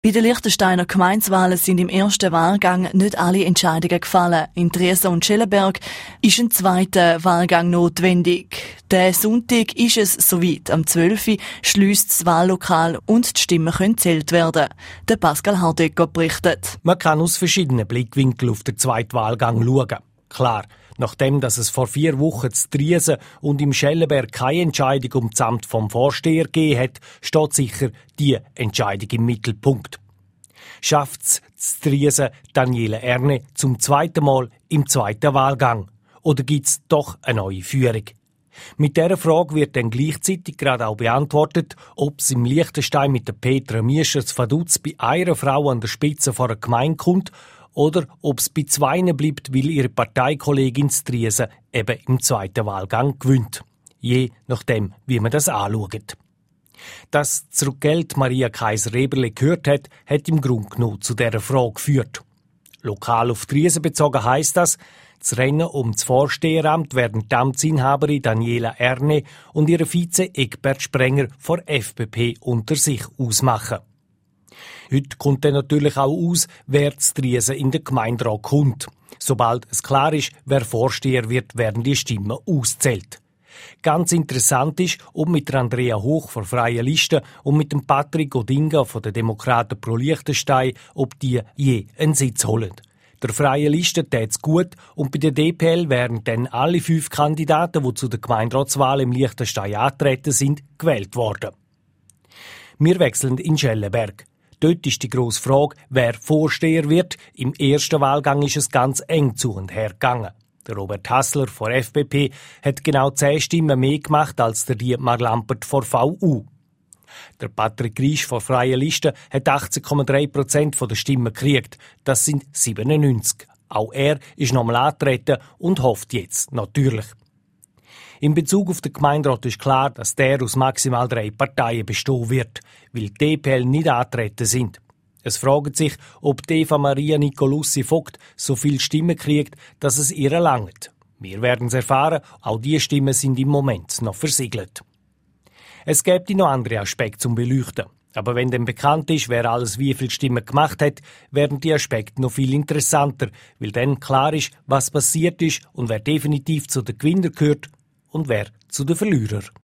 Bei den Liechtensteiner Gemeindewahlen sind im ersten Wahlgang nicht alle Entscheidungen gefallen. In Triesen und Schellenberg ist ein zweiter Wahlgang notwendig. Der Sonntag ist es soweit. Am 12. Uhr schliesst das Wahllokal und die Stimmen können gezählt werden. Der Pascal Hardegger berichtet. Man kann aus verschiedenen Blickwinkeln auf den zweiten Wahlgang schauen. Klar, nachdem dass es vor 4 Wochen zu Triesen und im Schellenberg keine Entscheidung um das Amt vom Vorsteher gegeben hat, steht sicher die Entscheidung im Mittelpunkt. Schafft es zu Triesen Daniela Erne zum zweiten Mal im zweiten Wahlgang? Oder gibt es doch eine neue Führung? Mit dieser Frage wird dann gleichzeitig gerade auch beantwortet, ob es im Liechtenstein mit der Petra Miescher zu Vaduz bei einer Frau an der Spitze vor einer Gemeinde kommt oder ob es bei 2 bleibt, weil ihre Parteikollegin zu Triesen eben im zweiten Wahlgang gewinnt. Je nachdem, wie man das anschaut. Dass zurückgeld Maria Kaiser-Reberle gehört hat im Grunde genommen zu dieser Frage geführt. Lokal auf Triesen bezogen heisst das Rennen um das Vorsteheramt werden die Amtsinhaberin Daniela Erne und ihre Vize Egbert Sprenger von FPP unter sich ausmachen. Heute kommt dann natürlich auch aus, wer zu Triesen in den Gemeinderat kommt. Sobald es klar ist, wer Vorsteher wird, werden die Stimmen ausgezählt. Ganz interessant ist, ob mit der Andrea Hoch von Freien Liste und mit dem Patrick Odinga von den Demokraten pro Liechtenstein, ob die je einen Sitz holen. Der Freien Liste tät's gut und bei der DPL wären dann alle 5 Kandidaten, die zu der Gemeinderatswahl im Liechtenstein antreten sind, gewählt worden. Wir wechseln in Schellenberg. Dort ist die grosse Frage, wer Vorsteher wird. Im ersten Wahlgang ist es ganz eng zu und her gegangen. Der Robert Hassler von FPP hat genau 10 Stimmen mehr gemacht als der Dietmar Lampert von VU. Der Patrick Riesch von Freien Liste hat 18,3% der Stimmen gekriegt. Das sind 97. Auch er ist nochmal angetreten und hofft jetzt, natürlich. In Bezug auf den Gemeinderat ist klar, dass der aus maximal 3 Parteien bestehen wird, weil die DPL nicht angetreten sind. Es fragt sich, ob Eva Maria Nicolussi Vogt so viele Stimmen kriegt, dass es ihr langt. Wir werden es erfahren, auch diese Stimmen sind im Moment noch versiegelt. Es gibt noch andere Aspekte zum Beleuchten. Aber wenn dann bekannt ist, wer alles wie viele Stimmen gemacht hat, werden die Aspekte noch viel interessanter, weil dann klar ist, was passiert ist und wer definitiv zu den Gewinnern gehört und wer zu den Verlierern.